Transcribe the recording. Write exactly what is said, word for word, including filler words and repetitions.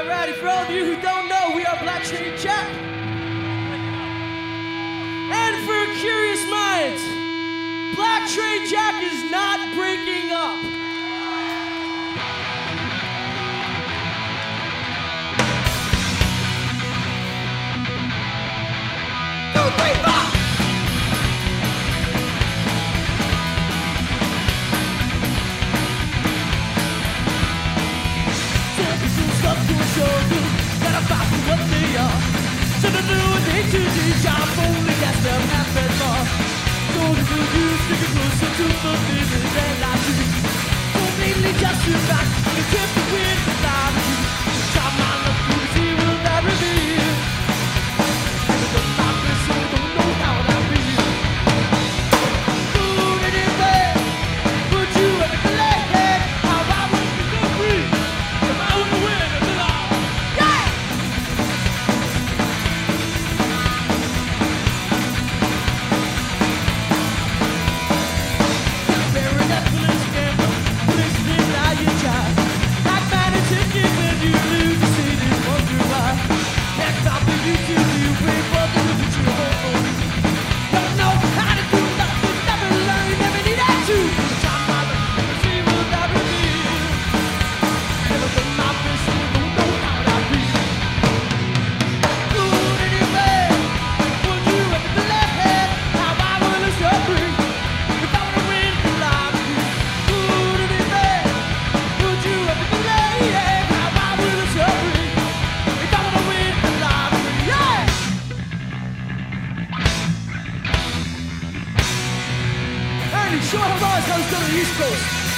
Alrighty, for all of you who don't know, we are Black Trade Jack. And for curious minds, Black Trade Jack is not breaking up. Two, three, four. Gotta fight for what they are. Should've knew what they to do. Job only got them half as far. Told you to do, sticking closer to the business and I do. So mainly just to back. You kept the wind beside you. Try my luck to see will that reveal. And it doesn't stop me, so don't know how I feel. Food in your bed, put you at the leg. How I want you to breathe. If I was the wind of the law. Sure, Horizon comes to the East Coast.